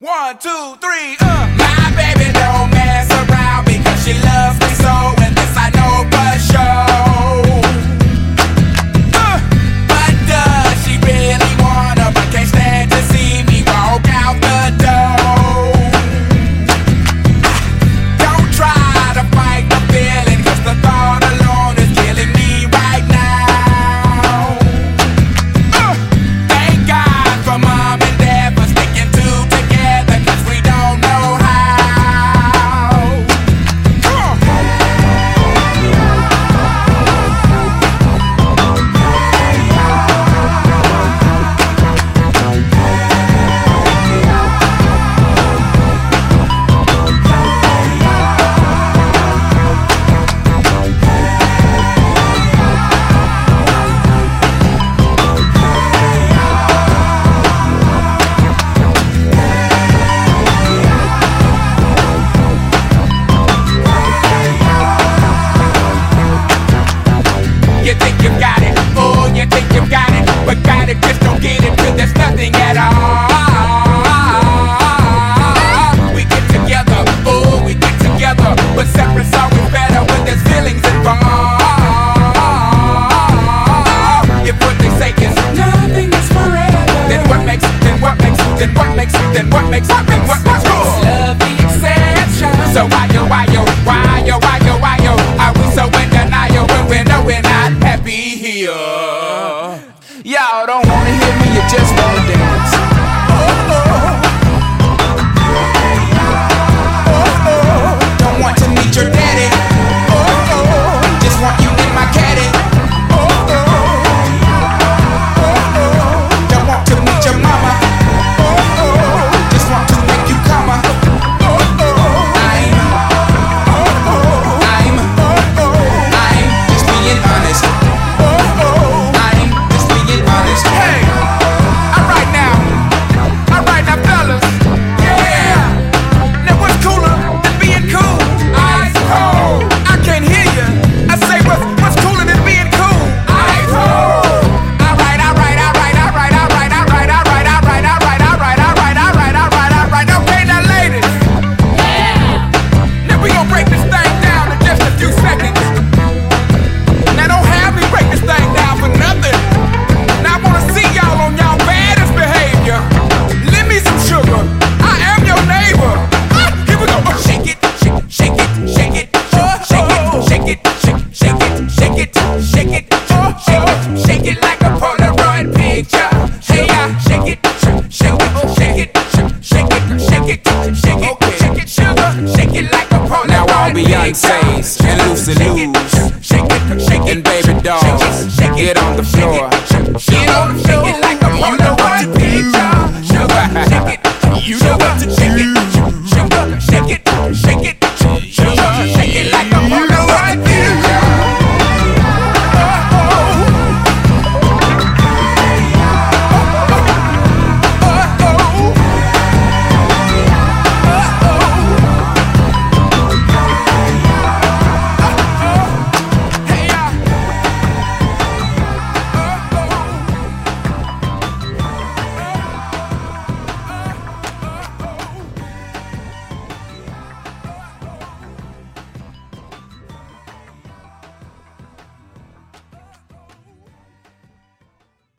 1, 2, 3, My baby don't mess around because she loves me so, and this I know for sure. But does she really wanna, but can't stand to see me walk out the door? Don't try to fight the feeling, cause the thought alone is killing me right now. Thank God for mom and dad for sticking two together, cause we don't know how. You think you got it, oh, you think you got it, but got it, just don't get it till there's nothing at all. We get together, oh, we get together, but separate's always better when there's feelings involved. If what they say is nothing is forever, then what makes love the exception? So why yo, are we so in denial when we know we're not happy here? Y'all don't wanna hear me, you just wanna dance. Don't want to meet your daddy. Just want you in my caddy. Don't want to meet your mama. Just want to make you come. I'm just being honest. I'm just being honest. Hey, alright now, fellas. Yeah. Now what's cooler than being cool? Ice cold. I can't hear you. I say what's cooler than being cool? Ice cold. Alright. Okay, now ladies. Yeah. Now we gon' break this thing down in just a few seconds. Now don't have me break this thing down for nothing. Now I wanna see y'all on y'all baddest behavior. Lend me some sugar. I am your neighbor. Here we go. Shake it, shake it, shake it, shake it, shake it, shake it, shake it, shake it, shake it, shake it like a Polaroid picture. Hey, shake it, shake it, shake it, shake it, shake it, shake it, shake it, sugar, shake it like a Polaroid picture. Now all Beyonce's and Lucy Lou's and Baby Dolls, get on the floor. Get on the floor.